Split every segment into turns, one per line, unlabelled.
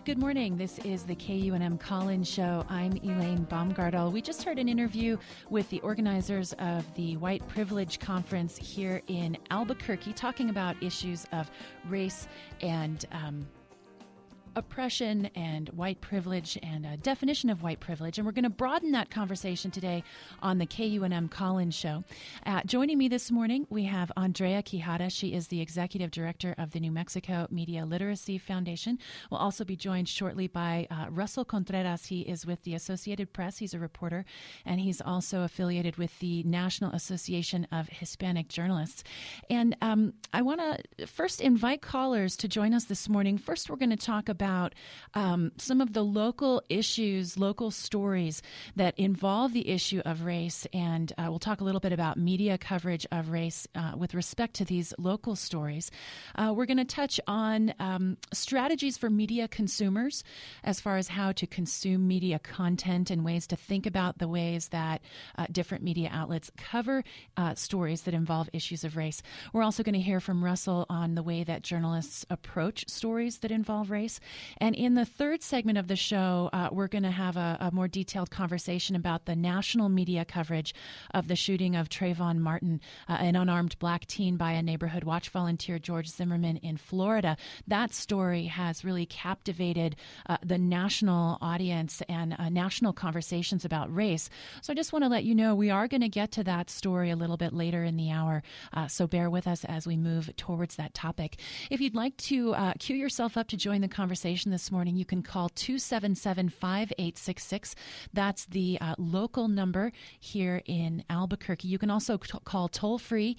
Good morning. This is the KUNM Call-In Show. I'm Elaine Baumgartel. We just heard an interview with the organizers of the White Privilege Conference here in Albuquerque, talking about issues of race and oppression and white privilege and a definition of white privilege. And we're going to broaden that conversation today on the KUNM Call-In Show. Joining me this morning, we have Andrea Quijada. She is the Executive Director of the New Mexico Media Literacy Foundation. We'll also be joined shortly by Russell Contreras. He is with the Associated Press. He's a reporter, and he's also affiliated with the National Association of Hispanic Journalists. And I want to first invite callers to join us this morning. First, we're going to talk about some of the local issues, local stories that involve the issue of race, and we'll talk a little bit about media coverage of race with respect to these local stories. We're going to touch on strategies for media consumers as far as how to consume media content and ways to think about the ways that different media outlets cover stories that involve issues of race. We're also going to hear from Russell on the way that journalists approach stories that involve race. And in the third segment of the show, we're going to have a more detailed conversation about the national media coverage of the shooting of Trayvon Martin, an unarmed black teen, by a neighborhood watch volunteer, George Zimmerman, in Florida. That story has really captivated the national audience and national conversations about race. So I just want to let you know we are going to get to that story a little bit later in the hour. So bear with us as we move towards that topic. If you'd like to queue yourself up to join the conversation this morning, you can call 277-5866. That's the local number here in Albuquerque. You can also call toll-free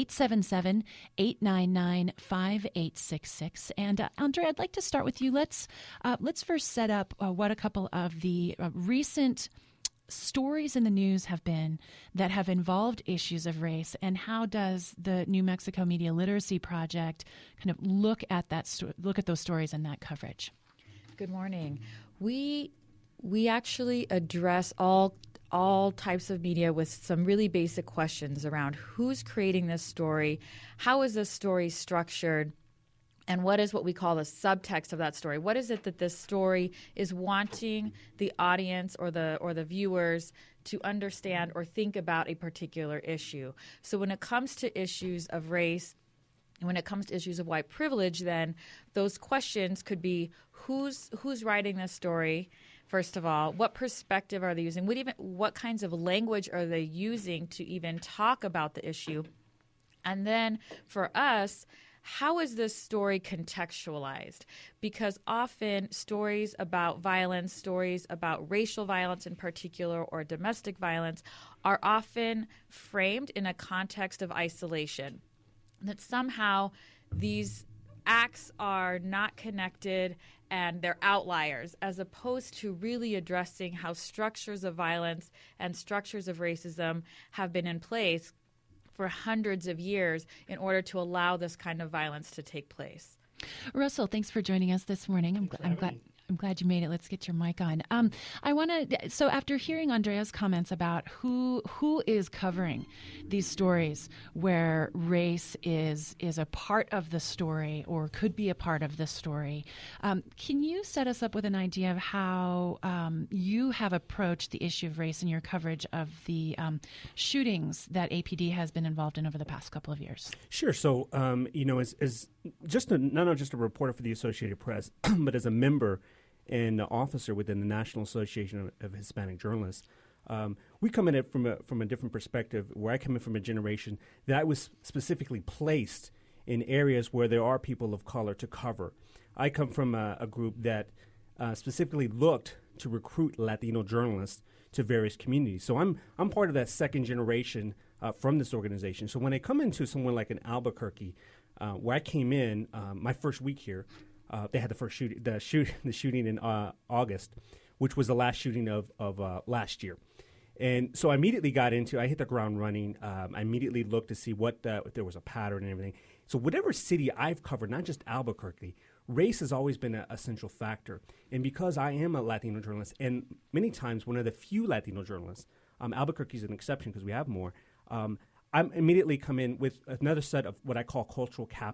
877-899-5866. And Andrea, I'd like to start with you. Let's first set up what a couple of the recent stories in the news have been that have involved issues of race, and how does the New Mexico Media Literacy Project kind of look at those stories and that coverage?
Good morning. We actually address all types of media with some really basic questions around who's creating this story, how is this story structured, and what is what we call the subtext of that story? What is it that this story is wanting the audience or the viewers to understand or think about a particular issue? So when it comes to issues of race, and when it comes to issues of white privilege, then those questions could be who's writing this story, first of all, what perspective are they using, what kinds of language are they using to even talk about the issue, and then for us, how is this story contextualized? Because often stories about violence, stories about racial violence in particular, or domestic violence, are often framed in a context of isolation. That somehow these acts are not connected and they're outliers, as opposed to really addressing how structures of violence and structures of racism have been in place for hundreds of years in order to allow this kind of violence to take place.
Russell, thanks for joining us this morning. I'm glad you made it. Let's get your mic on. So after hearing Andrea's comments about who is covering these stories where race is a part of the story or could be a part of the story, can you set us up with an idea of how you have approached the issue of race in your coverage of the shootings that APD has been involved in over the past couple of years?
Sure. So, as not just a reporter for the Associated Press, but as a member and an officer within the National Association of Hispanic Journalists, we come in it from a different perspective, where I come in from a generation that I was specifically placed in areas where there are people of color to cover. I come from a group that specifically looked to recruit Latino journalists to various communities. So I'm part of that second generation from this organization. So when I come into somewhere like an Albuquerque, where I came in my first week here, they had the shooting in August, which was the last shooting of last year. And so I immediately I hit the ground running. I immediately looked to see if there was a pattern and everything. So whatever city I've covered, not just Albuquerque, race has always been a central factor. And because I am a Latino journalist, and many times one of the few Latino journalists, Albuquerque is an exception because we have more, I'm immediately come in with another set of what I call cultural capital.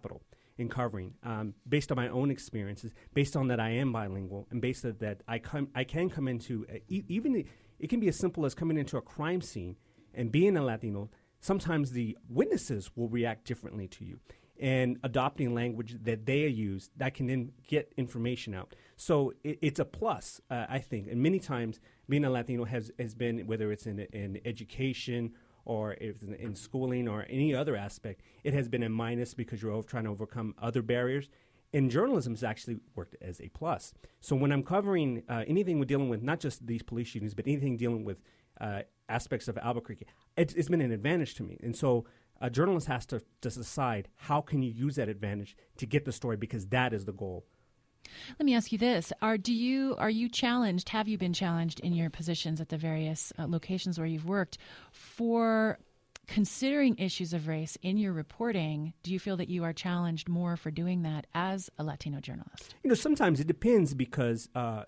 in covering, based on my own experiences, based on that I am bilingual, and based on that I can come into it can be as simple as coming into a crime scene and being a Latino. Sometimes the witnesses will react differently to you, and adopting language that they use that can then get information out. So it's a plus, I think. And many times being a Latino has been, whether it's in education or if it's in schooling or any other aspect, it has been a minus because you're trying to overcome other barriers. And journalism has actually worked as a plus. So when I'm covering anything we're dealing with, not just these police shootings, but anything dealing with aspects of Albuquerque, it's been an advantage to me. And so a journalist has to decide how can you use that advantage to get the story, because that is the goal.
Let me ask you this. Are you challenged, have you been challenged in your positions at the various locations where you've worked for considering issues of race in your reporting? Do you feel that you are challenged more for doing that as a Latino journalist?
Sometimes it depends, because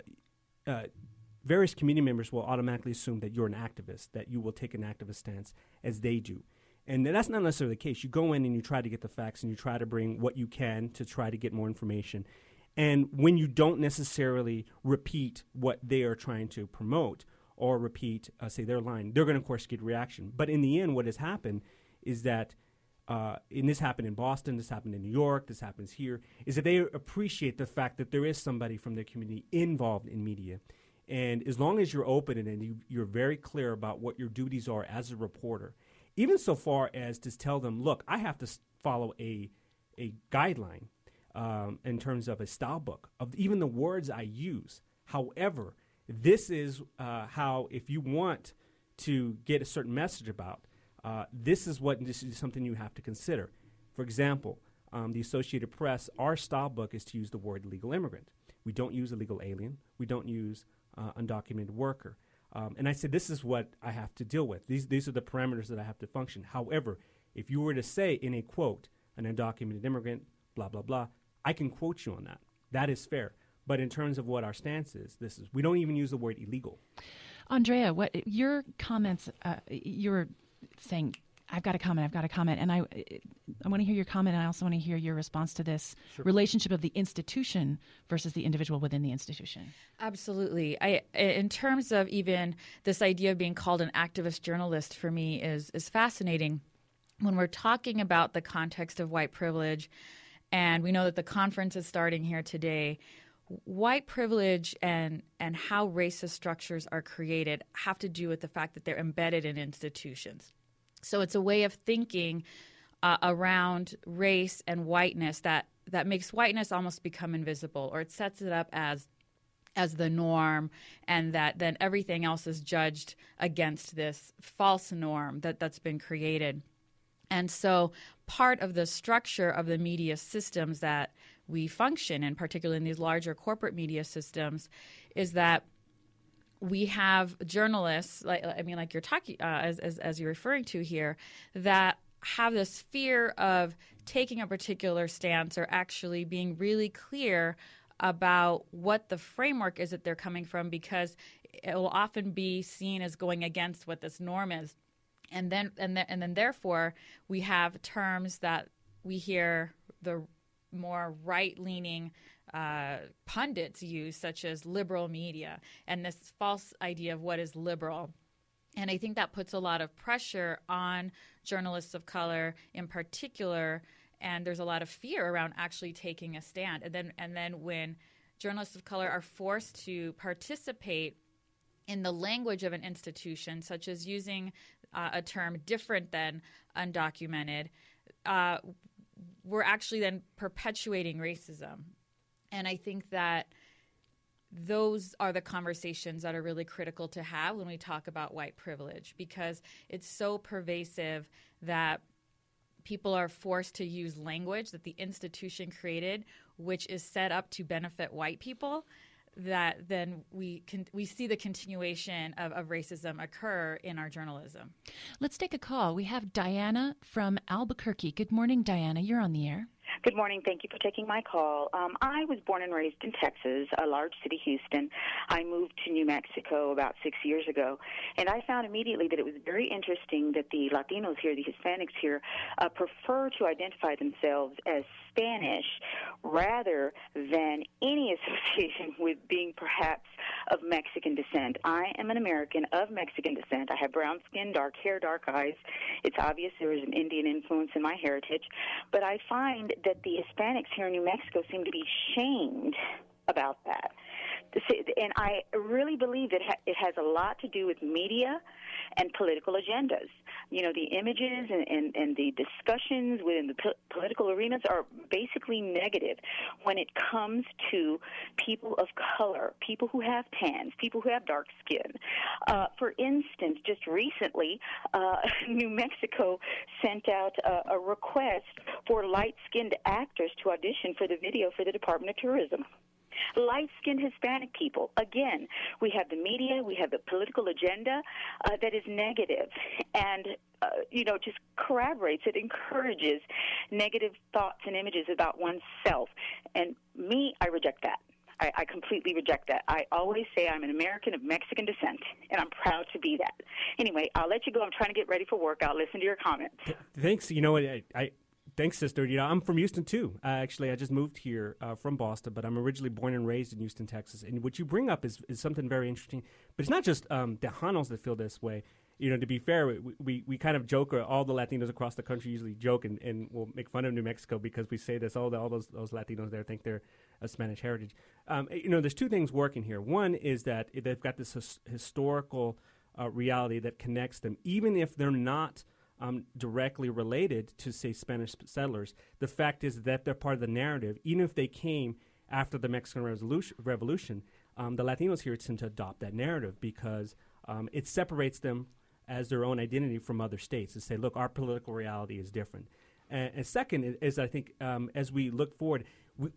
various community members will automatically assume that you're an activist, that you will take an activist stance as they do. And that's not necessarily the case. You go in and you try to get the facts and you try to bring what you can to try to get more information. And when you don't necessarily repeat what they are trying to promote or repeat, say, their line, they're going to, of course, get reaction. But in the end, what has happened is that, and this happened in Boston, this happened in New York, this happens here, is that they appreciate the fact that there is somebody from their community involved in media. And as long as you're open and you're very clear about what your duties are as a reporter, even so far as to tell them, look, I have to follow a guideline in terms of a style book of even the words I use. However, this is how, if you want to get a certain message about, this is something you have to consider. For example, the Associated Press, our style book is to use the word legal immigrant. We don't use illegal alien. We don't use undocumented worker. And I said, this is what I have to deal with. These are the parameters that I have to function. However, if you were to say in a quote, an undocumented immigrant, blah, blah, blah, I can quote you on that. That is fair. But in terms of what our stance is, we don't even use the word illegal.
Andrea, what your comments, you're saying, I've got a comment, and I want to hear your comment, and I also want to hear your response to this relationship of the institution versus the individual within the institution.
Absolutely. In terms of even this idea of being called an activist journalist, for me is fascinating. When we're talking about the context of white privilege, and we know that the conference is starting here today, white privilege and how racist structures are created have to do with the fact that they're embedded in institutions. So it's a way of thinking around race and whiteness that makes whiteness almost become invisible, or it sets it up as the norm, and that then everything else is judged against this false norm that's been created. And so part of the structure of the media systems that we function in, particularly in these larger corporate media systems, is that we have journalists, like you're talking, as you're referring to here, that have this fear of taking a particular stance or actually being really clear about what the framework is that they're coming from, because it will often be seen as going against what this norm is. And then therefore we have terms that we hear the more right-leaning pundits use, such as liberal media, and this false idea of what is liberal. And I think that puts a lot of pressure on journalists of color in particular, and there's a lot of fear around actually taking a stand. And then when journalists of color are forced to participate in the language of an institution, such as using a term different than undocumented, we're actually then perpetuating racism. And I think that those are the conversations that are really critical to have when we talk about white privilege, because it's so pervasive that people are forced to use language that the institution created, which is set up to benefit white people, that then we see the continuation of racism occur in our journalism.
Let's take a call. We have Diana from Albuquerque. Good morning, Diana. You're on the air.
Good morning. Thank you for taking my call. I was born and raised in Texas, a large city, Houston. I moved to New Mexico about 6 years ago, and I found immediately that it was very interesting that the Latinos here, the Hispanics here, prefer to identify themselves as Spanish rather than any association with being perhaps of Mexican descent. I am an American of Mexican descent. I have brown skin, dark hair, dark eyes. It's obvious there is an Indian influence in my heritage, but I find that the Hispanics here in New Mexico seem to be shamed about that. And I really believe that it has a lot to do with media and political agendas. You know, the images and the discussions within the political arenas are basically negative when it comes to people of color, people who have tans, people who have dark skin. For instance, just recently, New Mexico sent out a request for light-skinned actors to audition for the video for the Department of Tourism. Light-skinned Hispanic people. Again, we have the media, we have the political agenda that is negative and, just corroborates, it encourages negative thoughts and images about oneself. And me, I reject that. I completely reject that. I always say I'm an American of Mexican descent, and I'm proud to be that. Anyway, I'll let you go. I'm trying to get ready for work. I'll listen to your comments.
Thanks. You know what? Thanks, sister. You know, I'm from Houston, too. Actually, I just moved here from Boston, but I'm originally born and raised in Houston, Texas. And what you bring up is something very interesting. But it's not just Tejanos that feel this way. You know, to be fair, we kind of joke, or all the Latinos across the country usually joke and will make fun of New Mexico because we say this, all those Latinos there think they're of Spanish heritage. There's two things working here. One is that they've got this historical reality that connects them, even if they're not directly related to, say, Spanish settlers. The fact is that they're part of the narrative. Even if they came after the Mexican Revolution, the Latinos here tend to adopt that narrative because it separates them as their own identity from other states to say, look, our political reality is different. And second is I think, as we look forward,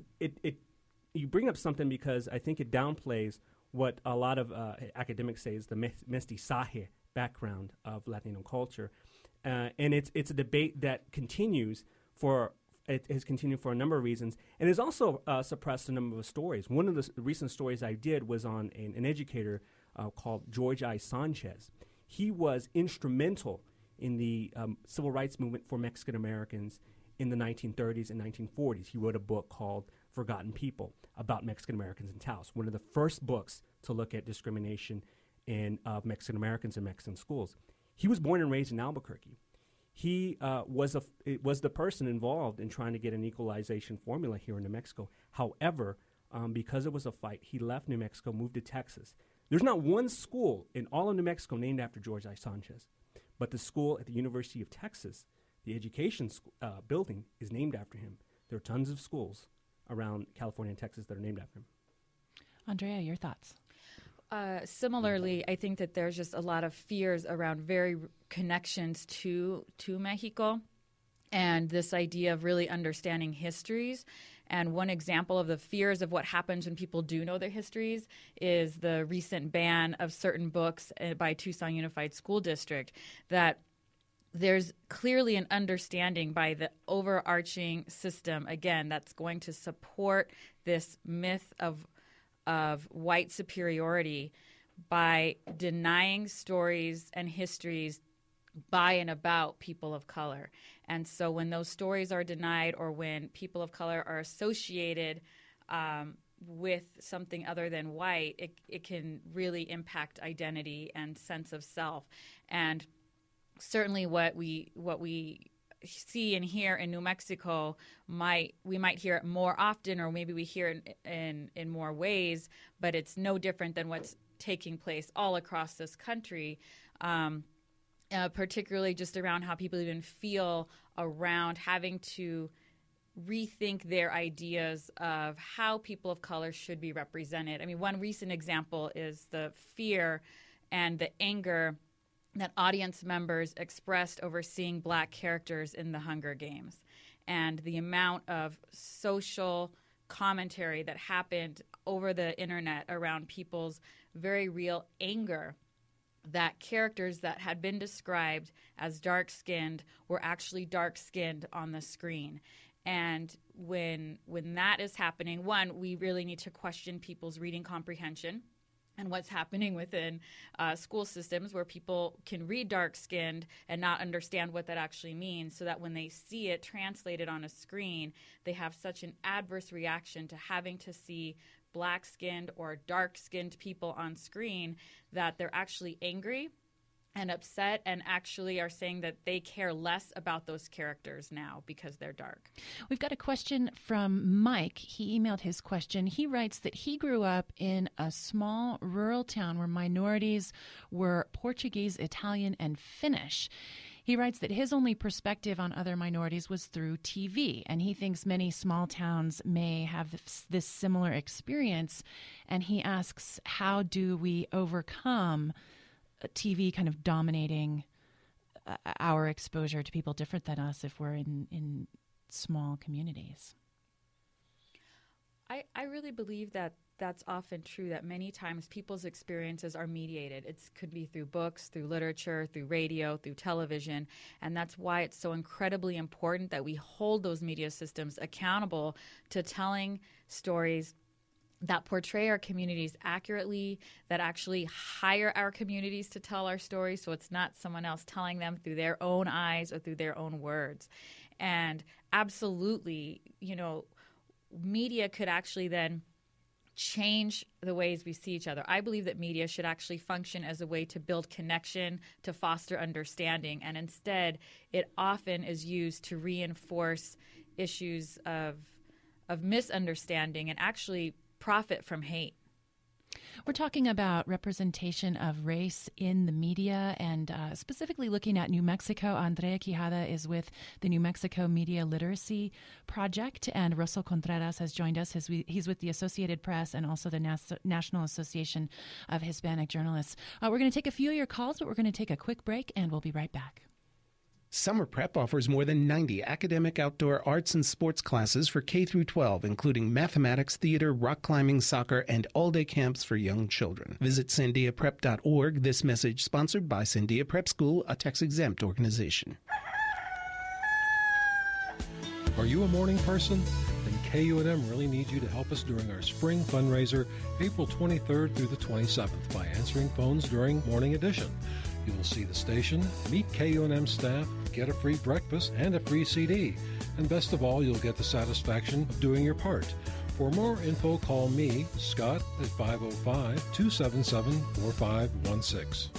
you bring up something because I think it downplays what a lot of academics say is the mestizaje background of Latino culture. And it's a debate that continues it has continued for a number of reasons, and has also suppressed a number of stories. One of the recent stories I did was on an educator called George I. Sanchez. He was instrumental in the civil rights movement for Mexican Americans in the 1930s and 1940s. He wrote a book called Forgotten People about Mexican Americans in Taos, one of the first books to look at discrimination of Mexican Americans in Mexican schools. He was born and raised in Albuquerque. He was the person involved in trying to get an equalization formula here in New Mexico. However, because it was a fight, he left New Mexico, moved to Texas. There's not one school in all of New Mexico named after George I. Sanchez, but the school at the University of Texas, the education building, is named after him. There are tons of schools around California and Texas that are named after him.
Andrea, your thoughts?
Similarly, I think that there's just a lot of fears around connections to Mexico and this idea of really understanding histories. And one example of the fears of what happens when people do know their histories is the recent ban of certain books by Tucson Unified School District, that there's clearly an understanding by the overarching system, again, that's going to support this myth of white superiority by denying stories and histories by and about people of color. And so when those stories are denied, or when people of color are associated with something other than white, it can really impact identity and sense of self. And certainly what we see and hear in New Mexico, we might hear it more often, or maybe we hear it in more ways, but it's no different than what's taking place all across this country, particularly just around how people even feel around having to rethink their ideas of how people of color should be represented. I mean, one recent example is the fear and the anger that audience members expressed over seeing black characters in the Hunger Games, and the amount of social commentary that happened over the internet around people's very real anger that characters that had been described as dark-skinned were actually dark-skinned on the screen. And when that is happening, one, we really need to question people's reading comprehension and what's happening within school systems where people can read dark-skinned and not understand what that actually means, so that when they see it translated on a screen, they have such an adverse reaction to having to see black-skinned or dark-skinned people on screen that they're actually angry and upset and actually are saying that they care less about those characters now because they're dark.
We've got a question from Mike. He emailed his question. He writes that he grew up in a small rural town where minorities were Portuguese, Italian, and Finnish. He writes that his only perspective on other minorities was through TV, and he thinks many small towns may have this similar experience. And he asks, how do we overcome TV kind of dominating our exposure to people different than us if we're in small communities?
I really believe that that's often true, that many times people's experiences are mediated. It could be through books, through literature, through radio, through television, and that's why it's so incredibly important that we hold those media systems accountable to telling stories that portray our communities accurately, that actually hire our communities to tell our stories, so it's not someone else telling them through their own eyes or through their own words. And absolutely, media could actually then change the ways we see each other. I believe that media should actually function as a way to build connection, to foster understanding, and instead it often is used to reinforce issues of misunderstanding and actually profit from hate.
We're talking about representation of race in the media and specifically looking at New Mexico. Andrea Quijada is with the New Mexico Media Literacy Project, and Russell Contreras has joined us. He's with the Associated Press and also the National Association of Hispanic Journalists. We're going to take a few of your calls, but we're going to take a quick break, and we'll be right back.
Summer Prep offers more than 90 academic outdoor arts and sports classes for K through 12, including mathematics, theater, rock climbing, soccer, and all-day camps for young children. Visit sandiaprep.org. This message sponsored by Sandia Prep School, a tax-exempt organization.
Are you a morning person? Then KUNM really needs you to help us during our spring fundraiser, April 23rd through the 27th, by answering phones during Morning Edition. You will see the station, meet KUNM staff, get a free breakfast and a free CD. And best of all, you'll get the satisfaction of doing your part. For more info, call me, Scott, at 505-277-4516.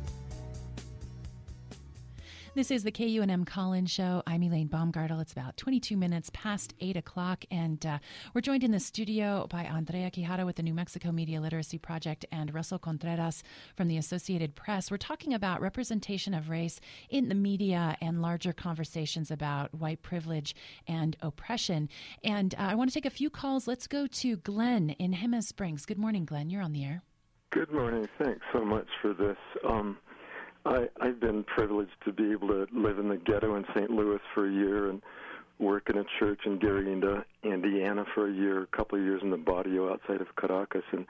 This is the KUNM Call-In Show. I'm Elaine Baumgartel. It's about 22 minutes past 8 o'clock, and we're joined in the studio by Andrea Quijada with the New Mexico Media Literacy Project and Russell Contreras from the Associated Press. We're talking about representation of race in the media and larger conversations about white privilege and oppression. And I want to take a few calls. Let's go to Glenn in Jemez Springs. Good morning, Glenn. You're on the air.
Good morning. Thanks so much for this. I've been privileged to be able to live in the ghetto in St. Louis for a year and work in a church in Gary, Indiana for a year, a couple of years in the barrio outside of Caracas. And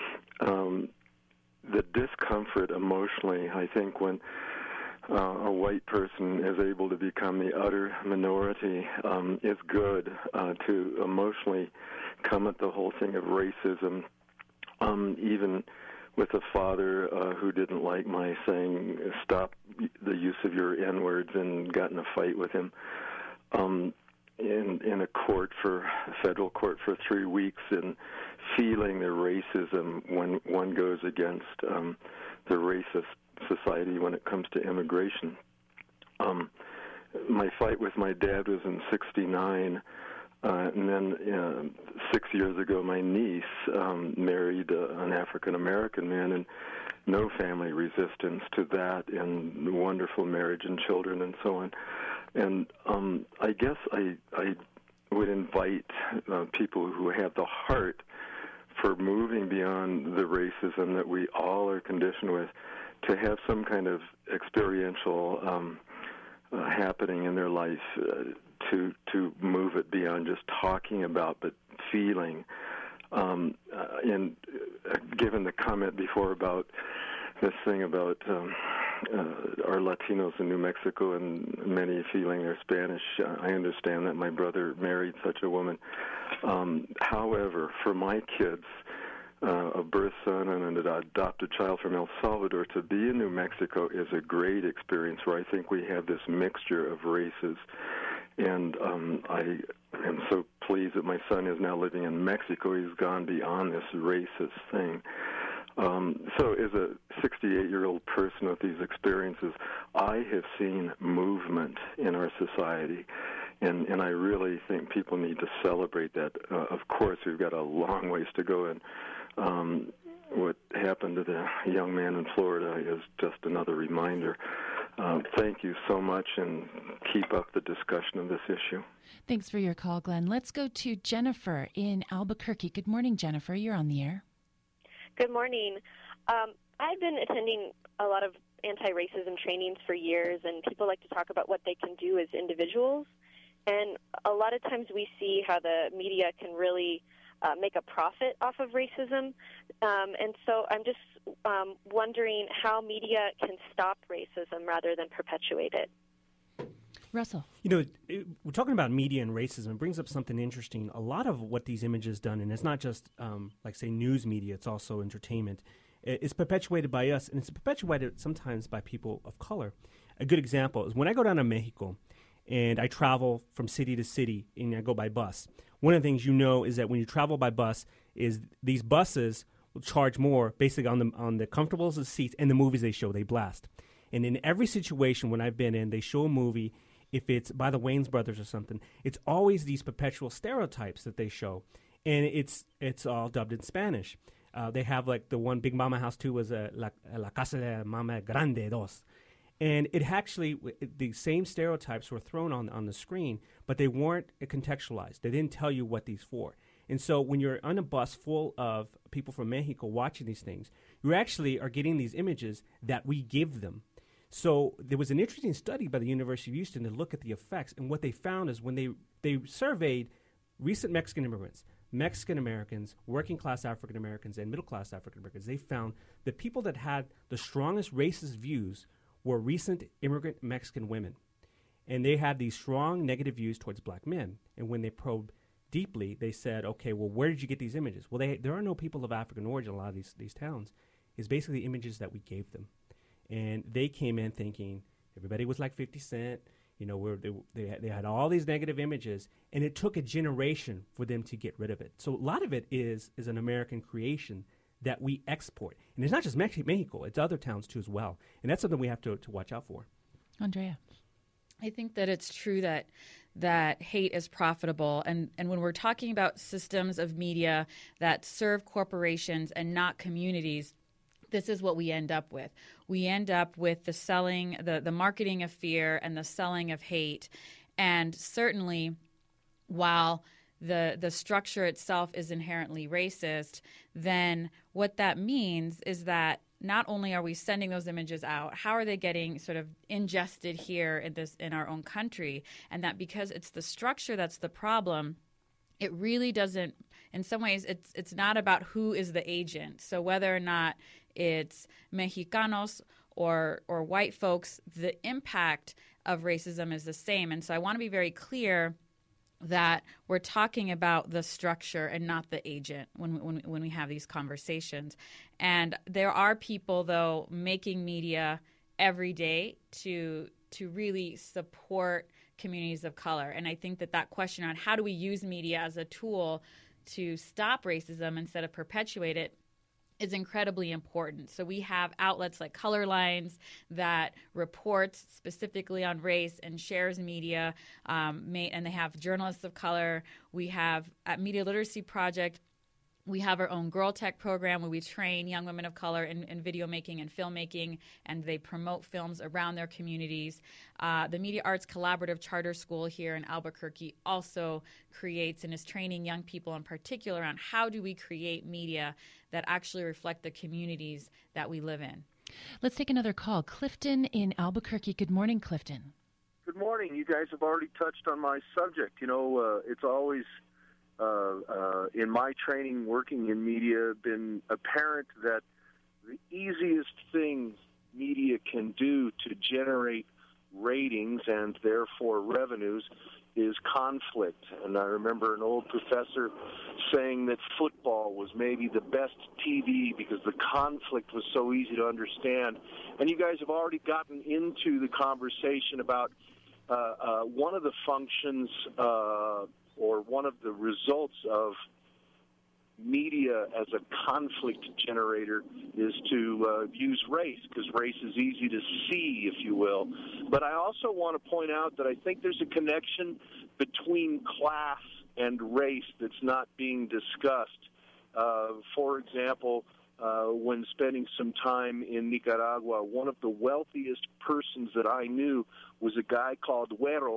the discomfort emotionally, I think, when a white person is able to become the utter minority is good to emotionally come at the whole thing of racism, even with a father who didn't like my saying, stop the use of your N-words, and got in a fight with him in a federal court for 3 weeks, and feeling the racism when one goes against the racist society when it comes to immigration. My fight with my dad was in '69. And then 6 years ago, my niece married an African-American man, and no family resistance to that, and wonderful marriage and children and so on. And I guess I would invite people who have the heart for moving beyond the racism that we all are conditioned with to have some kind of experiential happening in their life to move it beyond just talking about, but feeling. And given the comment before about this thing about are Latinos in New Mexico and many feeling they're Spanish. I understand that my brother married such a woman. However, for my kids, a birth son and an adopted child from El Salvador, to be in New Mexico is a great experience where I think we have this mixture of races. And I am so pleased that my son is now living in Mexico. He's gone beyond this racist thing. So as a 68-year-old person with these experiences, I have seen movement in our society, and I really think people need to celebrate that. Of course, we've got a long ways to go, and what happened to the young man in Florida is just another reminder. Thank you so much, and keep up the discussion of this issue.
Thanks for your call, Glenn. Let's go to Jennifer in Albuquerque. Good morning, Jennifer. You're on the air.
Good morning. I've been attending a lot of anti-racism trainings for years, and people like to talk about what they can do as individuals. And a lot of times we see how the media can really make a profit off of racism. And so I'm just wondering how media can stop racism rather than perpetuate it.
Russell.
You know, we're talking about media and racism. It brings up something interesting. A lot of what these images done, and it's not just, like, say, news media, it's also entertainment, it's perpetuated by us, and it's perpetuated sometimes by people of color. A good example is when I go down to Mexico and I travel from city to city and I go by bus, one of the things you know is that when you travel by bus is these buses will charge more basically on the comfortables of the seats and the movies they show, they blast. And in every situation when I've been in, they show a movie. If it's by the Wayans brothers or something, it's always these perpetual stereotypes that they show, and it's all dubbed in Spanish. They have, like, the one Big Mama House 2 was La Casa de Mama Grande Dos. And it actually, the same stereotypes were thrown on the screen, but they weren't contextualized. They didn't tell you what these for. And so when you're on a bus full of people from Mexico watching these things, you actually are getting these images that we give them. So there was an interesting study by the University of Houston to look at the effects, and what they found is when they surveyed recent Mexican immigrants, Mexican Americans, working class African Americans, and middle class African Americans, they found that people that had the strongest racist views were recent immigrant Mexican women. And they had these strong negative views towards black men. And when they probed deeply, they said, okay, well, where did you get these images? Well, there are no people of African origin in a lot of these towns. It's basically the images that we gave them. And they came in thinking everybody was like 50 Cent. You know, they had all these negative images, and it took a generation for them to get rid of it. So a lot of it is an American creation that we export. And it's not just Mexico, it's other towns too as well. And that's something we have to watch out for.
Andrea.
I think that it's true that hate is profitable. And when we're talking about systems of media that serve corporations and not communities, this is what we end up with. We end up with the selling, the marketing of fear and the selling of hate. And certainly, while the structure itself is inherently racist, then what that means is that not only are we sending those images out, how are they getting sort of ingested here in our own country? And that because it's the structure that's the problem, it really doesn't, in some ways, it's not about who is the agent. So whether or not it's Mexicanos or white folks, the impact of racism is the same. And so I want to be very clear that we're talking about the structure and not the agent when we have these conversations. And there are people, though, making media every day to really support communities of color. And I think that question on how do we use media as a tool to stop racism instead of perpetuate it is incredibly important. So we have outlets like Color Lines that reports specifically on race and shares media, and they have journalists of color. We have at Media Literacy Project, we have our own Girl Tech program where we train young women of color in video making and filmmaking, and they promote films around their communities. The Media Arts Collaborative Charter School here in Albuquerque also creates and is training young people in particular on how do we create media that actually reflect the communities that we live in.
Let's take another call. Clifton in Albuquerque. Good morning, Clifton.
Good morning. You guys have already touched on my subject. You know, it's always in my training working in media been apparent that the easiest thing media can do to generate ratings and therefore revenues is conflict. And I remember an old professor saying that football was maybe the best TV because the conflict was so easy to understand. And you guys have already gotten into the conversation about one of the functions or one of the results of media as a conflict generator is to use race, because race is easy to see, if you will. But I also want to point out that I think there's a connection between class and race that's not being discussed. For example, when spending some time in Nicaragua, one of the wealthiest persons that I knew was a guy called Güero,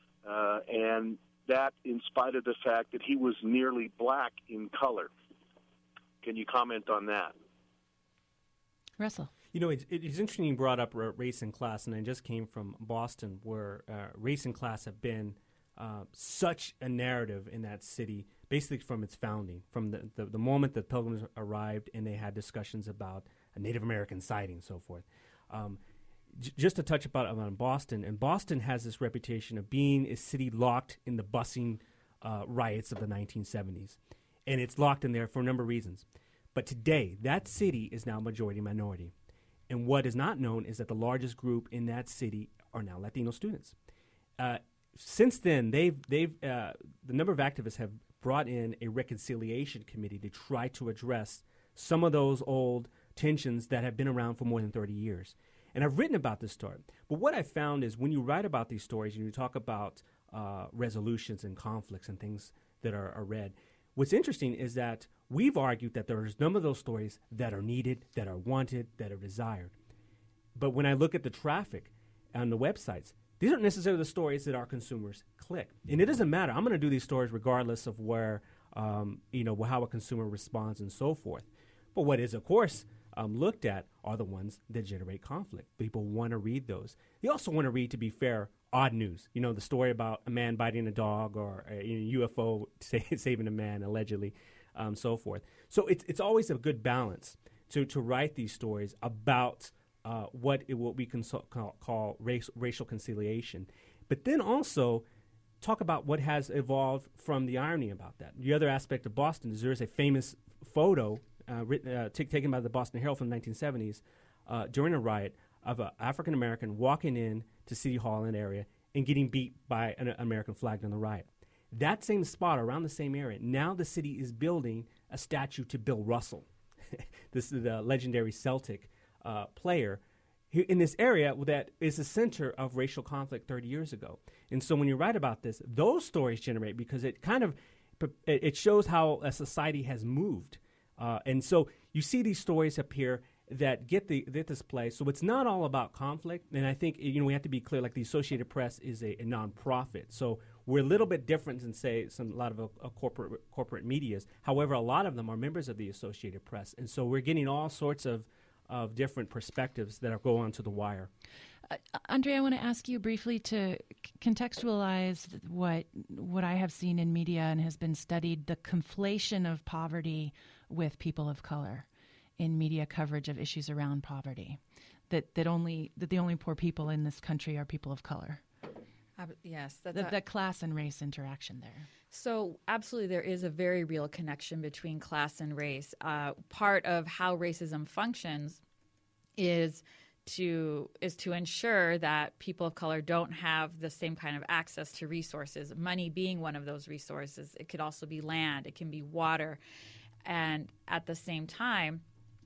and that in spite of the fact that he was nearly black in color. Can you comment on that?
Russell.
You know, it's interesting you brought up race and class, and I just came from Boston, where race and class have been such a narrative in that city, basically from its founding, from the moment the Pilgrims arrived and they had discussions about a Native American sighting and so forth. Just to touch about Boston, and Boston has this reputation of being a city locked in the busing riots of the 1970s. And it's locked in there for a number of reasons. But today, that city is now majority minority. And what is not known is that the largest group in that city are now Latino students. Since then, the number of activists have brought in a reconciliation committee to try to address some of those old tensions that have been around for more than 30 years. And I've written about this story. But what I found is when you write about these stories and you talk about resolutions and conflicts and things that are read, what's interesting is that we've argued that there's some of those stories that are needed, that are wanted, that are desired. But when I look at the traffic on the websites, these aren't necessarily the stories that our consumers click. And it doesn't matter. I'm going to do these stories regardless of where, how a consumer responds and so forth. But what is, of course, looked at are the ones that generate conflict. People want to read those. They also want to read, to be fair, odd news. You know, the story about a man biting a dog or a UFO saving a man, allegedly, so forth. So it's always a good balance to write these stories about what we can call racial conciliation. But then also talk about what has evolved from the irony about that. The other aspect of Boston is there is a famous photo taken by the Boston Herald from the 1970s during a riot of an African-American walking in to City Hall in an area and getting beat by an American flag in the riot. That same spot, around the same area, now the city is building a statue to Bill Russell. This is the legendary Celtic player in this area that is the center of racial conflict 30 years ago. And so when you write about this, those stories generate because it shows how a society has moved. And so you see these stories appear that get this play. So it's not all about conflict. And I think we have to be clear. Like the Associated Press is a nonprofit, so we're a little bit different than say a lot of corporate medias. However, a lot of them are members of the Associated Press, and so we're getting all sorts of different perspectives that are going onto the wire.
Andre, I want to ask you briefly to contextualize what I have seen in media and has been studied, the conflation of poverty with people of color in media coverage of issues around poverty, that the only poor people in this country are people of color.
Yes.
The class and race interaction there.
So absolutely there is a very real connection between class and race. Part of how racism functions is to ensure that people of color don't have the same kind of access to resources, money being one of those resources. It could also be land. It can be water. And at the same time,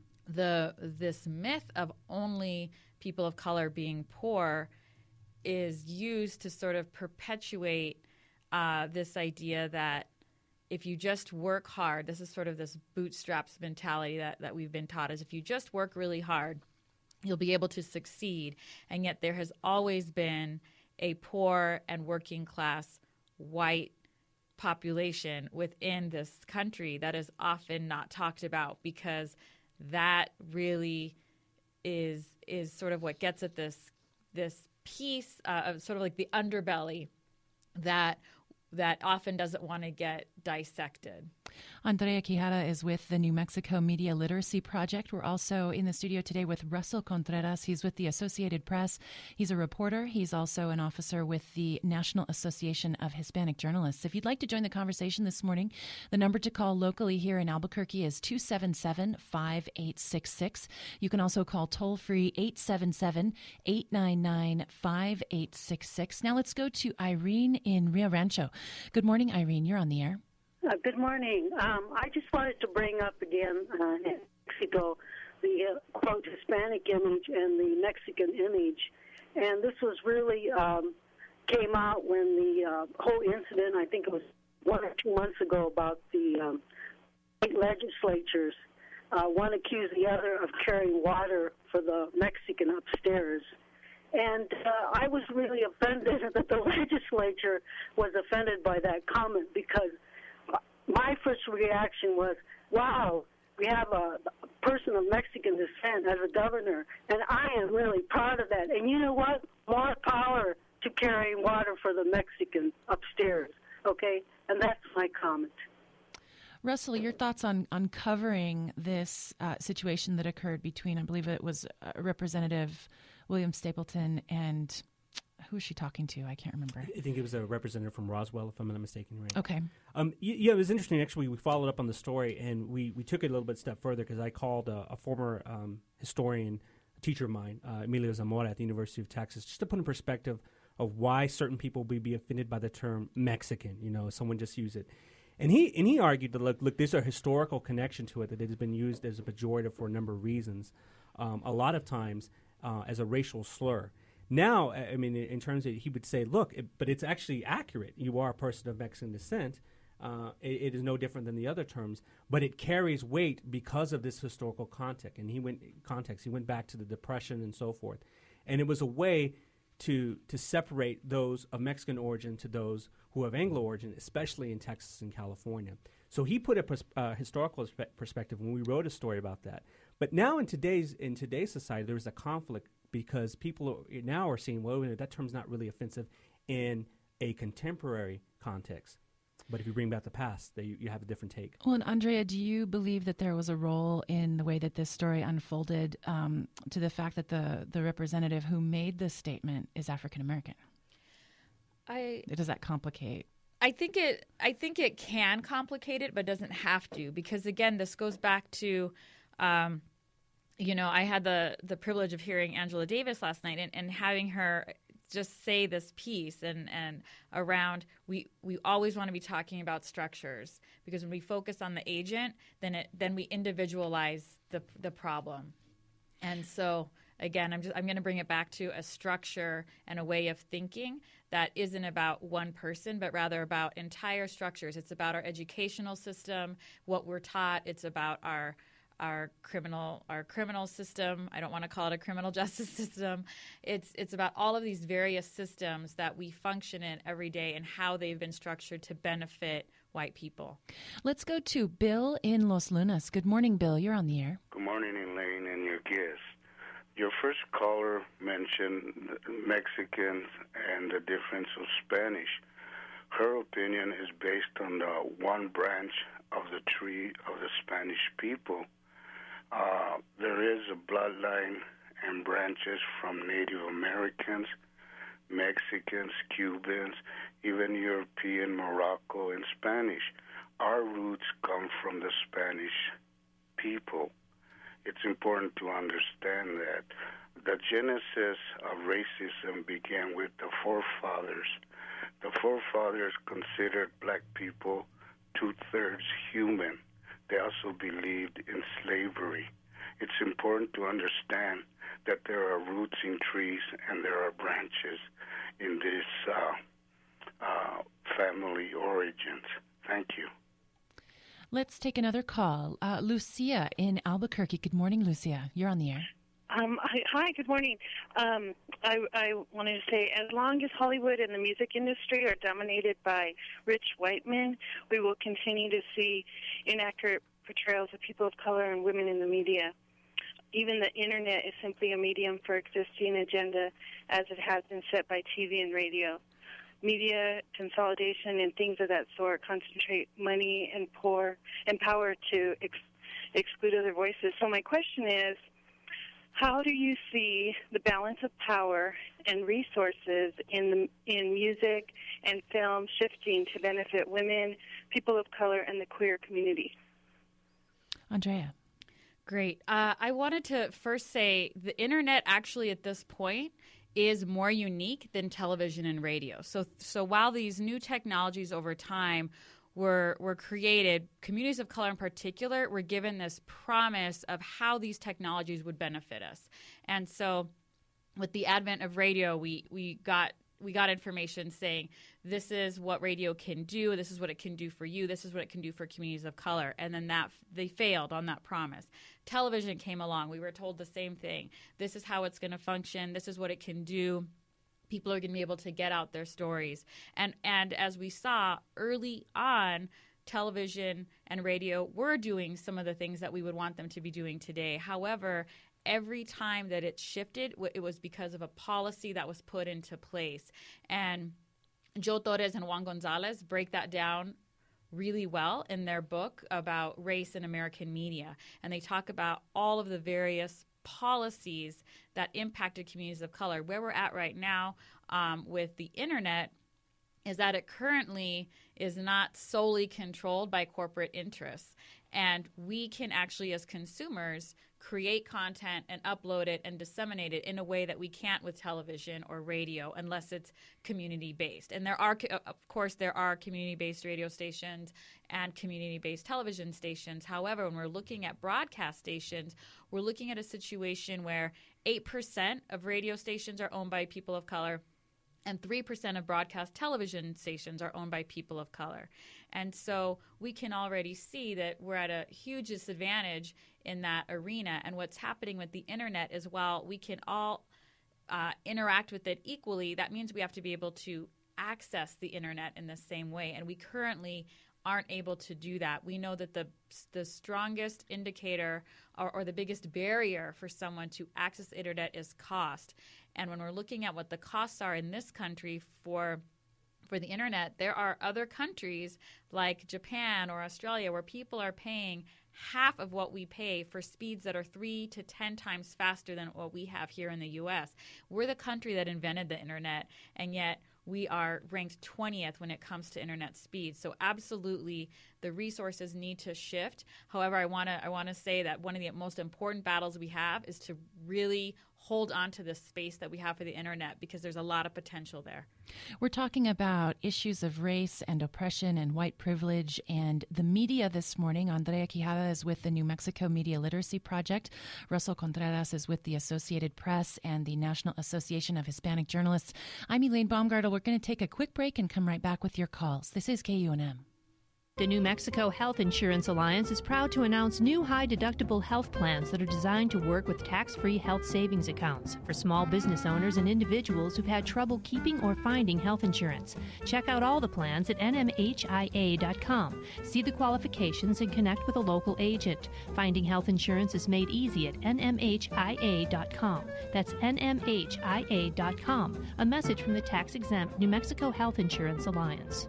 this myth of only people of color being poor is used to sort of perpetuate this idea that if you just work hard, this is sort of this bootstraps mentality that we've been taught, is if you just work really hard, you'll be able to succeed. And yet there has always been a poor and working class white population within this country that is often not talked about, because that really is sort of what gets at this piece of sort of like the underbelly that often doesn't want to get dissected.
Andrea Quijada is with the New Mexico Media Literacy Project. We're also in the studio today with Russell Contreras. He's with the Associated Press. He's a reporter. He's also an officer with the National Association of Hispanic Journalists. If you'd like to join the conversation this morning, the number to call locally here in Albuquerque is 277-5866. You can also call toll-free 877-899-5866. Now let's go to Irene in Rio Rancho. Good morning, Irene. You're on the air.
Good morning. I just wanted to bring up again in Mexico the quote Hispanic image and the Mexican image, and this was really came out when the whole incident, I think it was 1 or 2 months ago, about the state legislatures. One accused the other of carrying water for the Mexican upstairs. And I was really offended that the legislature was offended by that comment, because my first reaction was, wow, we have a person of Mexican descent as a governor, and I am really proud of that. And you know what? More power to carrying water for the Mexican upstairs, okay? And that's my comment.
Russell, your thoughts on covering this situation that occurred between, I believe it was Representative William Stapleton and... Who was she talking to? I can't remember.
I think it was a representative from Roswell, if I'm not mistaken. Right?
Okay.
Yeah, it was interesting. Actually, we followed up on the story, and we took it a little bit step further, because I called a former historian, a teacher of mine, Emilio Zamora at the University of Texas, just to put in perspective of why certain people would be offended by the term Mexican. You know, someone just used it. And he argued that, look, there's a historical connection to it, that it has been used as a pejorative for a number of reasons, a lot of times as a racial slur. Now, I mean, in terms of, he would say, look, but it's actually accurate. You are a person of Mexican descent. It is no different than the other terms, but it carries weight because of this historical context. And he went back to the Depression and so forth. And it was a way to separate those of Mexican origin to those who have Anglo origin, especially in Texas and California. So he put a historical perspective when we wrote a story about that. But now in today's society, there's a conflict, because people now are seeing, well, that term's not really offensive in a contemporary context. But if you bring back the past, you have a different take.
Well, and Andrea, do you believe that there was a role in the way that this story unfolded to the fact that the representative who made this statement is African American? Does that complicate?
I think it can complicate it, but doesn't have to, because again, this goes back to. I had the privilege of hearing Angela Davis last night and having her just say this piece and around we always want to be talking about structures, because when we focus on the agent, then we individualize the problem. And so again, I'm going to bring it back to a structure and a way of thinking that isn't about one person, but rather about entire structures. It's about our educational system, what we're taught. It's about our criminal system. I don't want to call it a criminal justice system. It's about all of these various systems that we function in every day and how they've been structured to benefit white people.
Let's go to Bill in Los Lunas. Good morning, Bill. You're on the air.
Good morning, Elaine, and your guests. Your first caller mentioned Mexicans and the difference of Spanish. Her opinion is based on the one branch of the tree of the Spanish people. There is a bloodline and branches from Native Americans, Mexicans, Cubans, even European, Morocco, and Spanish. Our roots come from the Spanish people. It's important to understand that the genesis of racism began with the forefathers. The forefathers considered black people 2/3 human. They also believed in slavery. It's important to understand that there are roots in trees and there are branches in this family origins. Thank you.
Let's take another call. Lucia in Albuquerque. Good morning, Lucia. You're on the air.
Hi, good morning. I wanted to say, as long as Hollywood and the music industry are dominated by rich white men, we will continue to see inaccurate portrayals of people of color and women in the media. Even the internet is simply a medium for existing agenda, as it has been set by TV and radio. media consolidation and things of that sort concentrate money and power to exclude other voices. So my question is, how do you see the balance of power and resources in music and film shifting to benefit women, people of color, and the queer community?
Andrea.
Great. I wanted to first say the internet actually at this point is more unique than television and radio. So while these new technologies over time were created, communities of color in particular were given this promise of how these technologies would benefit us. And so with the advent of radio, we got information saying this is what radio can do, this is what it can do for you, this is what it can do for communities of color. And then they failed on that promise. Television came along. We were told the same thing. This is how it's going to function. This is what it can do. People are going to be able to get out their stories. And as we saw early on, television and radio were doing some of the things that we would want them to be doing today. However, every time that it shifted, it was because of a policy that was put into place. And Joe Torres and Juan Gonzalez break that down really well in their book about race in American media. And they talk about all of the various policies that impacted communities of color. Where we're at right now with the internet is that it currently is not solely controlled by corporate interests. And we can actually, as consumers, create content and upload it and disseminate it in a way that we can't with television or radio unless it's community-based. And there are community-based radio stations and community-based television stations. However, when we're looking at broadcast stations, we're looking at a situation where 8% of radio stations are owned by people of color, and 3% of broadcast television stations are owned by people of color. And so we can already see that we're at a huge disadvantage in that arena. And what's happening with the internet is while we can all interact with it equally, that means we have to be able to access the internet in the same way. And we currently aren't able to do that. We know that the strongest indicator or the biggest barrier for someone to access the internet is cost. And when we're looking at what the costs are in this country for the internet, there are other countries like Japan or Australia where people are paying half of what we pay for speeds that are 3 to 10 times faster than what we have here in the U.S. We're the country that invented the internet, and yet we are ranked 20th when it comes to internet speed. So absolutely, the resources need to shift. However, I want to say that one of the most important battles we have is to really hold on to this space that we have for the internet, because there's a lot of potential there.
We're talking about issues of race and oppression and white privilege and the media this morning. Andrea Quijada is with the New Mexico Media Literacy Project. Russell Contreras is with the Associated Press and the National Association of Hispanic Journalists. I'm Elaine Baumgartel. We're going to take a quick break and come right back with your calls. This is KUNM.
The New Mexico Health Insurance Alliance is proud to announce new high-deductible health plans that are designed to work with tax-free health savings accounts for small business owners and individuals who've had trouble keeping or finding health insurance. Check out all the plans at nmhia.com. See the qualifications and connect with a local agent. Finding health insurance is made easy at nmhia.com. That's nmhia.com. A message from the tax-exempt New Mexico Health Insurance Alliance.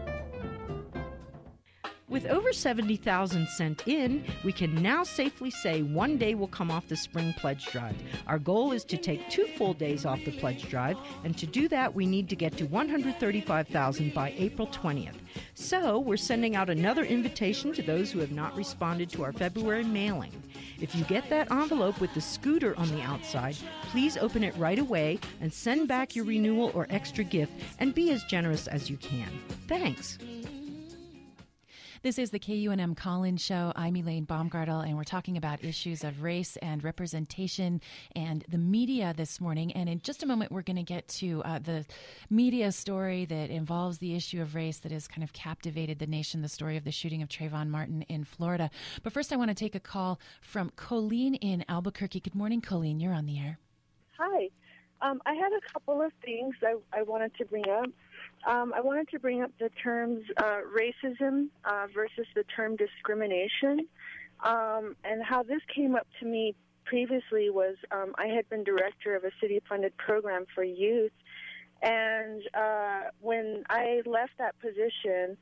With over 70,000 sent in, we can now safely say one day will come off the spring pledge drive. Our goal is to take 2 full days off the pledge drive, and to do that, we need to get to 135,000 by April 20th. So we're sending out another invitation to those who have not responded to our February mailing. If you get that envelope with the scooter on the outside, please open it right away and send back your renewal or extra gift, and be as generous as you can. Thanks.
This is the KUNM Call-In Show. I'm Elaine Baumgartel, and we're talking about issues of race and representation and the media this morning. And in just a moment, we're going to get to the media story that involves the issue of race that has kind of captivated the nation, the story of the shooting of Trayvon Martin in Florida. But first, I want to take a call from Colleen in Albuquerque. Good morning, Colleen. You're on the air.
Hi. I had a couple of things I wanted to bring up. I wanted to bring up the terms racism versus the term discrimination. And how this came up to me previously was I had been director of a city-funded program for youth, And when I left that position,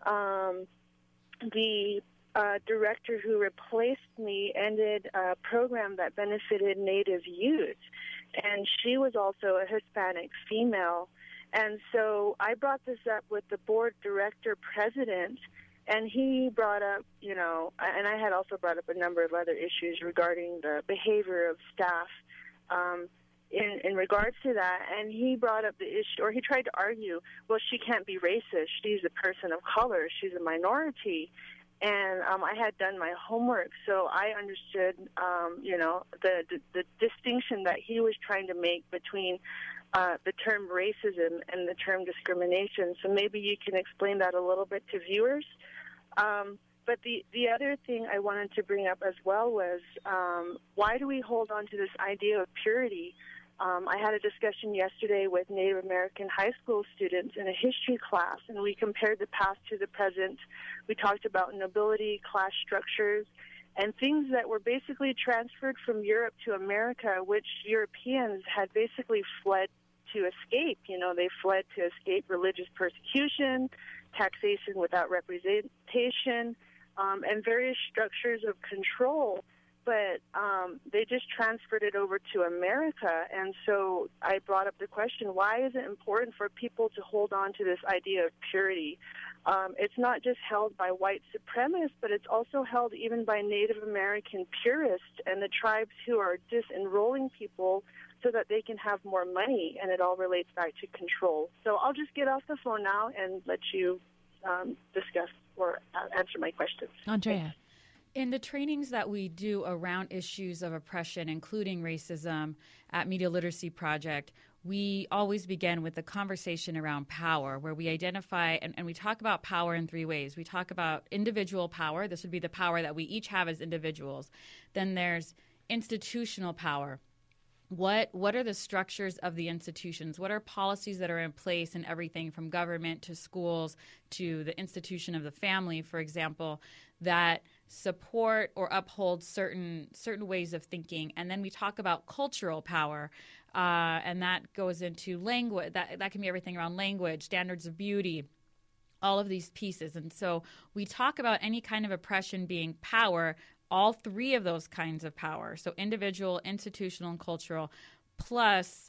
the director who replaced me ended a program that benefited Native youth. And she was also a Hispanic female. And so I brought this up with the board director president, and he brought up, and I had also brought up a number of other issues regarding the behavior of staff in regards to that. And he brought up the issue, or he tried to argue, well, she can't be racist. She's a person of color. She's a minority. And I had done my homework, so I understood, the distinction that he was trying to make between the term racism and the term discrimination. So maybe you can explain that a little bit to viewers. But the other thing I wanted to bring up as well was why do we hold on to this idea of purity? I had a discussion yesterday with Native American high school students in a history class, and we compared the past to the present. We talked about nobility, class structures, and things that were basically transferred from Europe to America, which Europeans had basically fled to escape. They fled to escape religious persecution, taxation without representation, and various structures of control. But they just transferred it over to America. And so I brought up the question, why is it important for people to hold on to this idea of purity? It's not just held by white supremacists, but it's also held even by Native American purists and the tribes who are disenrolling people so that they can have more money, and it all relates back to control. So I'll just get off the phone now and let you discuss or answer my questions.
Andrea.
In the trainings that we do around issues of oppression, including racism, at Media Literacy Project, we always begin with a conversation around power, where we identify and we talk about power in three ways. We talk about individual power. This would be the power that we each have as individuals. Then there's institutional power. What are the structures of the institutions? What are policies that are in place in everything from government to schools to the institution of the family, for example, that support or uphold certain ways of thinking? And then we talk about cultural power, and that goes into language. That can be everything around language, standards of beauty, all of these pieces. And so we talk about any kind of oppression being power, all three of those kinds of power, so individual, institutional, and cultural, plus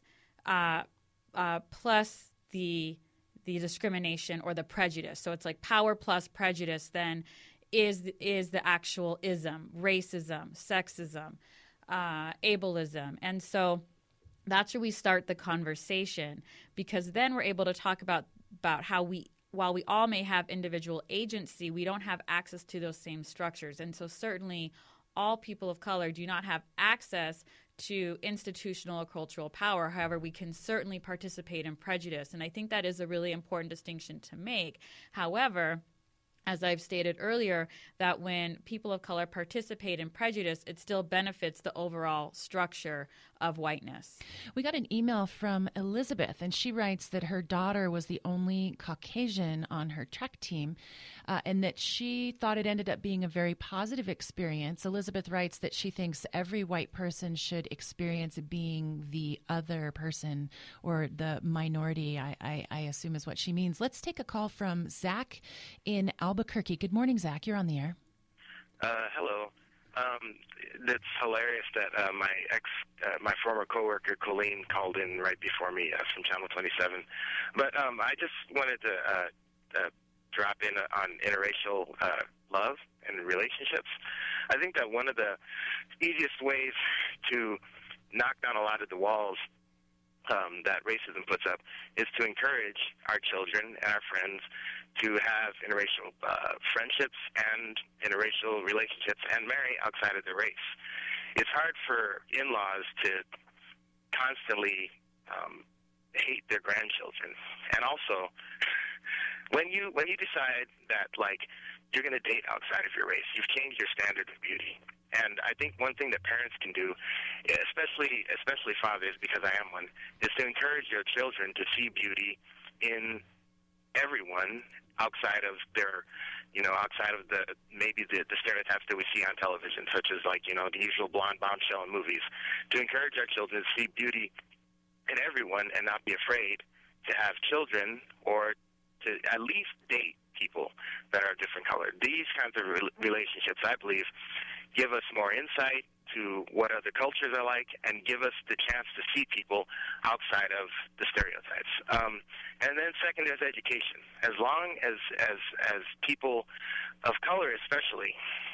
the discrimination or the prejudice. So it's like power plus prejudice then is the actual ism, racism, sexism, ableism. And so that's where we start the conversation, because then we're able to talk about how while we all may have individual agency, we don't have access to those same structures. And so certainly all people of color do not have access to institutional or cultural power. However, we can certainly participate in prejudice. And I think that is a really important distinction to make. However, as I've stated earlier, that when people of color participate in prejudice, it still benefits the overall structure of whiteness.
We got an email from Elizabeth, and she writes that her daughter was the only Caucasian on her track team, and that she thought it ended up being a very positive experience. Elizabeth writes that she thinks every white person should experience being the other person or the minority, I assume is what she means. Let's take a call from Zach in Albuquerque. Good morning, Zach. You're on the air.
Hello. It's hilarious that my former coworker Colleen called in right before me from Channel 27. But I just wanted to drop in on interracial love and relationships. I think that one of the easiest ways to knock down a lot of the walls that racism puts up is to encourage our children and our friends to have interracial friendships and interracial relationships and marry outside of their race. It's hard for in-laws to constantly hate their grandchildren. And also, when you decide that, like, you're going to date outside of your race, you've changed your standard of beauty. And I think one thing that parents can do, especially fathers, because I am one, is to encourage your children to see beauty in everyone outside of their, outside of the stereotypes that we see on television, such as the usual blonde bombshell in movies. To encourage our children to see beauty in everyone and not be afraid to have children or to at least date people that are different colored. These kinds of relationships, I believe, give us more insight to what other cultures are like and give us the chance to see people outside of the stereotypes. And then second, there's education. As long as people of color especially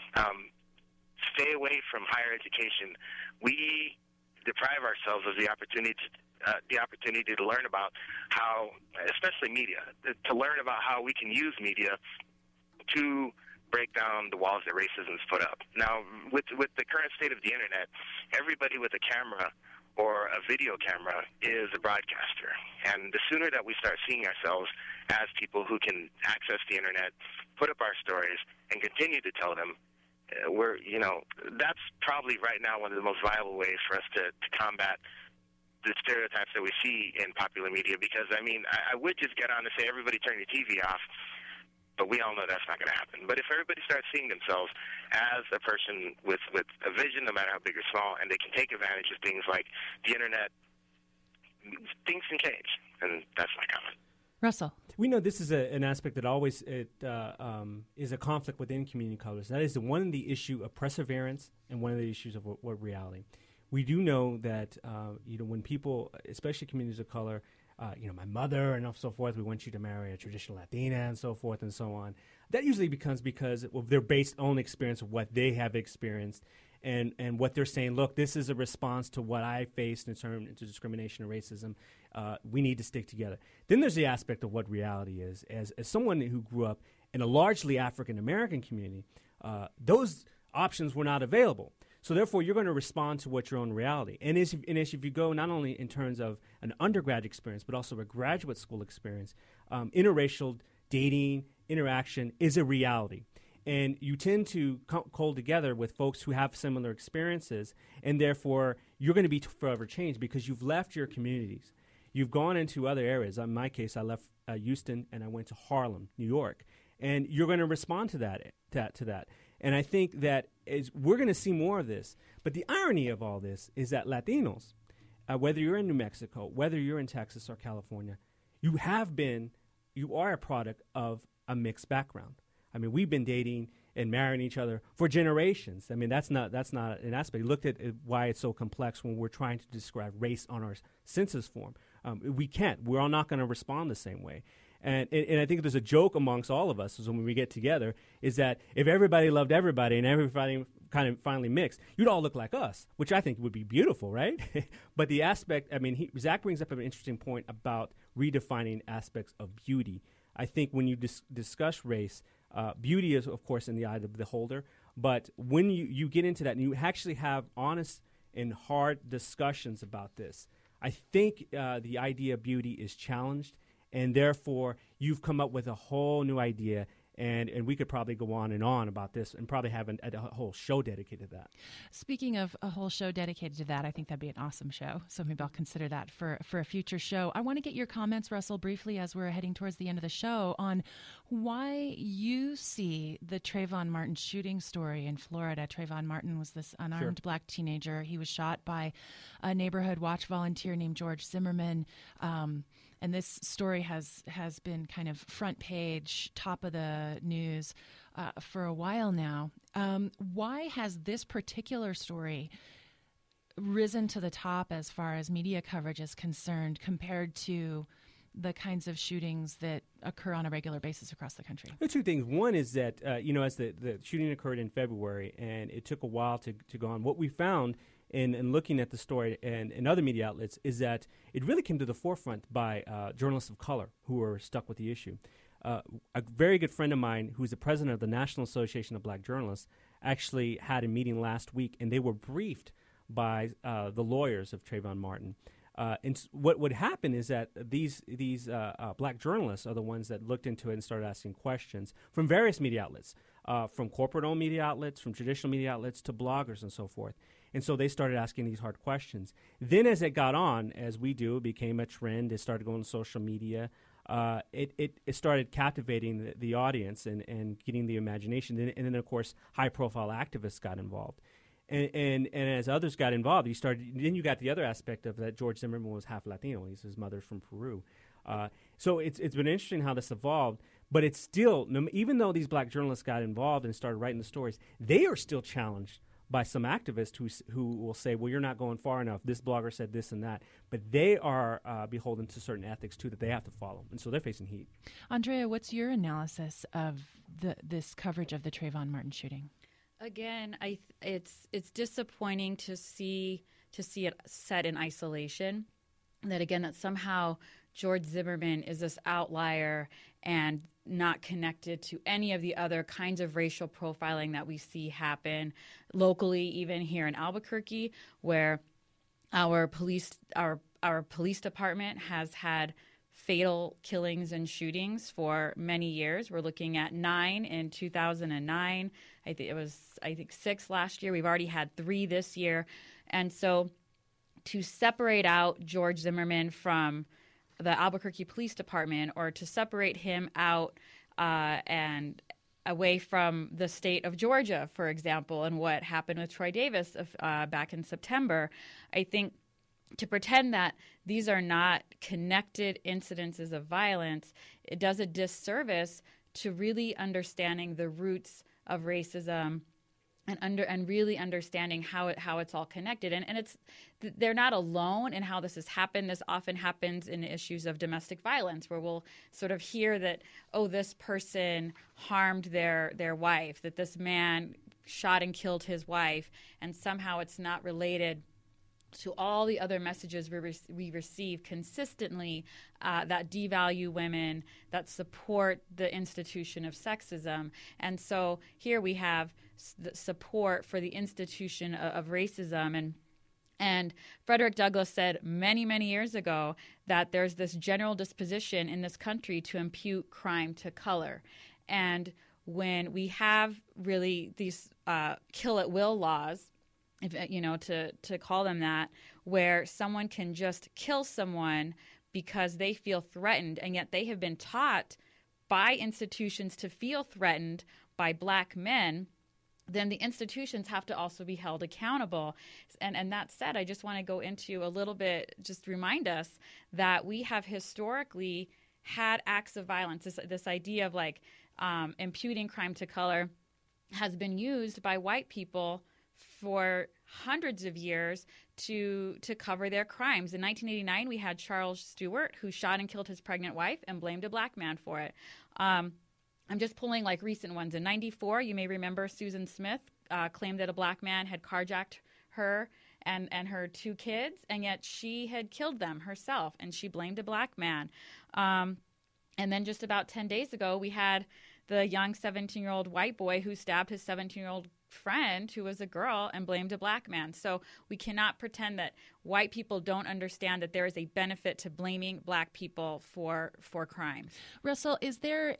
stay away from higher education, we deprive ourselves of the opportunity to learn about how, especially media, to learn about how we can use media to break down the walls that racism has put up. Now, with the current state of the internet, everybody with a camera or a video camera is a broadcaster. And the sooner that we start seeing ourselves as people who can access the internet, put up our stories, and continue to tell them, that's probably right now one of the most viable ways for us to combat the stereotypes that we see in popular media. Because, I would just get on and say, everybody turn your TV off, but we all know that's not going to happen. But if everybody starts seeing themselves as a person with a vision, no matter how big or small, and they can take advantage of things like the internet, things can change. And that's my comment.
Russell.
We know this is an aspect that always is a conflict within community colors. That is one of the issue of perseverance and one of the issues of what reality. We do know that when people, especially communities of color, my mother and so forth, we want you to marry a traditional Latina and so forth and so on. That usually becomes because of their based on experience of what they have experienced and what they're saying, look, this is a response to what I faced in terms of discrimination and racism. We need to stick together. Then there's the aspect of what reality is. As someone who grew up in a largely African-American community, those options were not available. So therefore, you're going to respond to what's your own reality. And if you go not only in terms of an undergrad experience, but also a graduate school experience, interracial dating, interaction is a reality. And you tend to hold together with folks who have similar experiences, and therefore you're going to be forever changed because you've left your communities. You've gone into other areas. In my case, I left Houston and I went to Harlem, New York, and you're going to respond to that. And I think that we're going to see more of this. But the irony of all this is that Latinos, whether you're in New Mexico, whether you're in Texas or California, you are a product of a mixed background. We've been dating and marrying each other for generations. That's not an aspect. You looked at why it's so complex when we're trying to describe race on our census form. We can't. We're all not going to respond the same way. And I think there's a joke amongst all of us when we get together is that if everybody loved everybody and everybody kind of finally mixed, you'd all look like us, which I think would be beautiful, right? But the aspect, Zach brings up an interesting point about redefining aspects of beauty. I think when you discuss race, beauty is, of course, in the eye of the beholder. But when you get into that and you actually have honest and hard discussions about this, I think the idea of beauty is challenged. And therefore, you've come up with a whole new idea, and we could probably go on and on about this and probably have a whole show dedicated to that.
Speaking of a whole show dedicated to that, I think that'd be an awesome show. So maybe I'll consider that for a future show. I want to get your comments, Russell, briefly as we're heading towards the end of the show on why you see the Trayvon Martin shooting story in Florida. Trayvon Martin was this unarmed black teenager. He was shot by a neighborhood watch volunteer named George Zimmerman. And this story has been kind of front page, top of the news for a while now. Why has this particular story risen to the top as far as media coverage is concerned compared to the kinds of shootings that occur on a regular basis across the country?
There are two things. One is that, as the shooting occurred in February and it took a while to go on, what we found in looking at the story and other media outlets is that it really came to the forefront by journalists of color who were stuck with the issue. A very good friend of mine who's the president of the National Association of Black Journalists actually had a meeting last week, and they were briefed by the lawyers of Trayvon Martin. And what would happen is that these black journalists are the ones that looked into it and started asking questions from various media outlets, from corporate-owned media outlets, from traditional media outlets to bloggers and so forth. And so they started asking these hard questions. Then as it got on, as we do, it became a trend. It started going to social media. It started captivating the audience and getting the imagination. And then, of course, high-profile activists got involved. And as others got involved, then you got the other aspect of that. George Zimmerman was half Latino. His mother's from Peru. So it's been interesting how this evolved. But it's still, even though these black journalists got involved and started writing the stories, they are still challenged by some activists who will say, well, you're not going far enough. This blogger said this and that. But they are beholden to certain ethics, too, that they have to follow. And so they're facing heat.
Andrea, what's your analysis of this coverage of the Trayvon Martin shooting?
Again, it's disappointing to see it set in isolation. That somehow George Zimmerman is this outlier and not connected to any of the other kinds of racial profiling that we see happen locally, even here in Albuquerque, where our police department has had fatal killings and shootings for many years. We're looking at 9 in 2009. I think 6 last year. We've already had 3 this year. And so to separate out George Zimmerman from the Albuquerque Police Department, or to separate him out and away from the state of Georgia, for example, and what happened with Troy Davis back in September, I think to pretend that these are not connected incidences of violence, it does a disservice to really understanding the roots of racism and really understanding how it's all connected. And they're not alone in how this has happened. This often happens in issues of domestic violence, where we'll sort of hear that, oh, this person harmed their wife, that this man shot and killed his wife, and somehow it's not related to all the other messages we receive consistently that devalue women, that support the institution of sexism. And so here we have the support for the institution of racism. And Frederick Douglass said many, many years ago that there's this general disposition in this country to impute crime to color. And when we have really these kill at will laws, to call them that, where someone can just kill someone because they feel threatened, and yet they have been taught by institutions to feel threatened by black men, then the institutions have to also be held accountable. And that said, I just want to go into a little bit, just remind us that we have historically had acts of violence. This idea of imputing crime to color has been used by white people for hundreds of years to cover their crimes. In 1989, we had Charles Stewart, who shot and killed his pregnant wife and blamed a black man for it. I'm just pulling recent ones. In 94, you may remember Susan Smith claimed that a black man had carjacked her and her 2 kids, and yet she had killed them herself, and she blamed a black man. And then just about 10 days ago, we had the young 17-year-old white boy who stabbed his 17-year-old friend, who was a girl, and blamed a black man. So we cannot pretend that white people don't understand that there is a benefit to blaming black people for crimes.
Russell, is there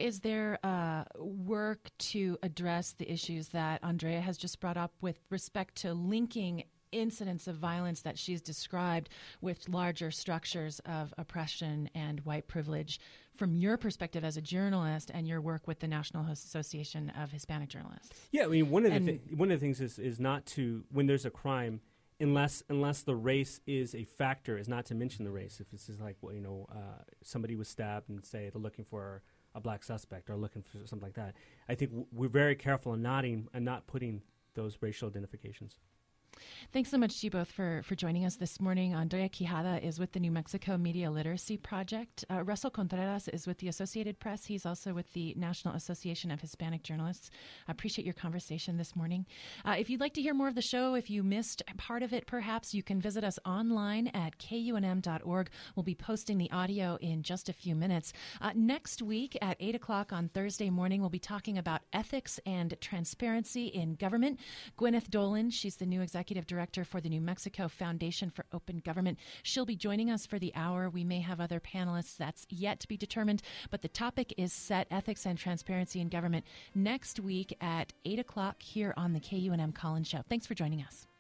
work to address the issues that Andrea has just brought up with respect to linking incidents of violence that she's described with larger structures of oppression and white privilege from your perspective as a journalist and your work with the National Association of Hispanic Journalists?
Yeah, I mean, one of the things is not to, when there's a crime, unless the race is a factor, is not to mention the race. If it's just somebody was stabbed and say they're looking for a black suspect or looking for something like that, I think we're very careful in not putting those racial identifications.
Thanks so much to you both for joining us this morning. Andrea Quijada is with the New Mexico Media Literacy Project. Russell Contreras is with the Associated Press. He's also with the National Association of Hispanic Journalists. I appreciate your conversation this morning. If you'd like to hear more of the show, if you missed part of it perhaps, you can visit us online at kunm.org. We'll be posting the audio in just a few minutes. Next week at 8 o'clock on Thursday morning, we'll be talking about ethics and transparency in government. Gwyneth Dolan, she's the new executive director for the New Mexico Foundation for Open Government. She'll be joining us for the hour. We may have other panelists. That's yet to be determined, but the topic is set, ethics and transparency in government, next week at 8 o'clock here on the KUNM Collins Show. Thanks for joining us.